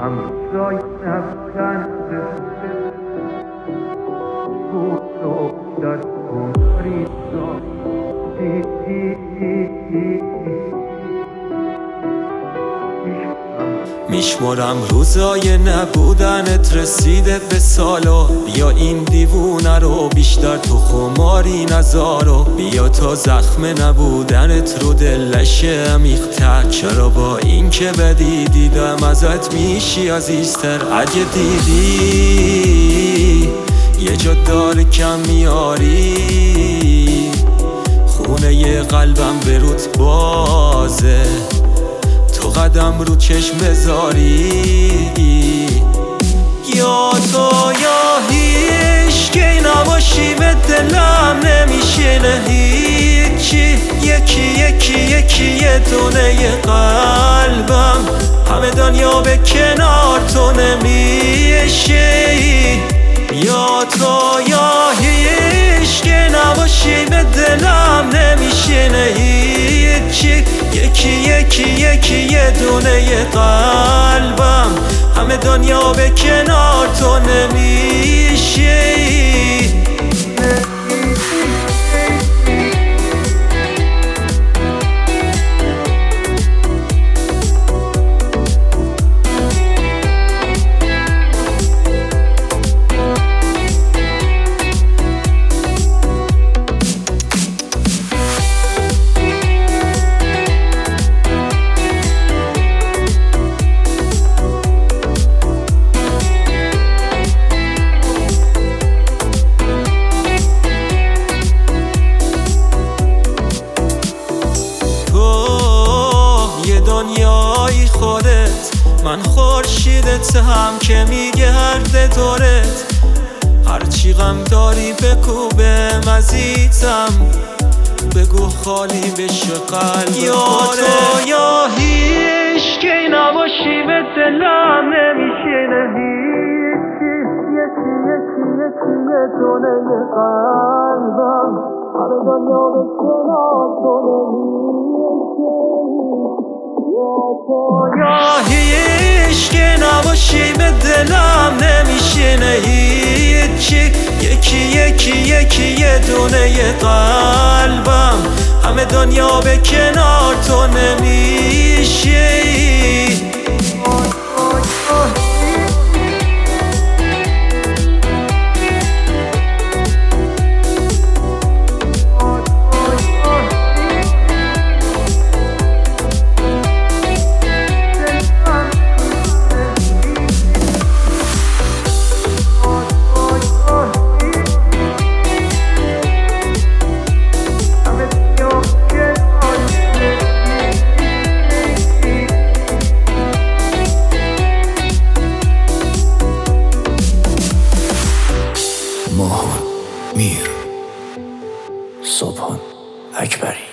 هم روزای نبودن بود و در کناری میشمرم روزای نبودنت رسیده به سالا. بیا این دیوونه رو بیشتر تو خماری نذارو. بیا تا زخم نبودنت رو دلشه عمیق‌تر. چرا با این که بدی دیدم ازت میشی عزیزتر. اگه دیدی یه جا داره کم میاری، خونه یه قلبم به روت بازه، تو قدم رو چشم بذاری. یا تو یا هیچ که نباشی به دلم نمیشینه هیچی. یکی یه دونه قلبم، همه دنیا به کنار تو نمیشه. یا تو یا هیچ که نباشی به دلم نمیشینه هیچی. یکی یه دونه قلبم، همه دنیا به کنار تو نمیشه. دنیایی خودت، من خورشیدت هم که میگرده دورت. هرچی غم داری بگو بهم عزیزم، بگو خالی بشه قلب. یا تو یا هیچ که نباشی به دلم نمیشینه هیچی. یکی یه دونه قلبم، همه دنیا به کنار تو نمیشه. یا هیچ که نباشی به دلم نمیشینه هیچی. یکی یه دونه قلبم، همه دنیا به کنار تو نمیشه. ماهان میر، صبحان اکبری.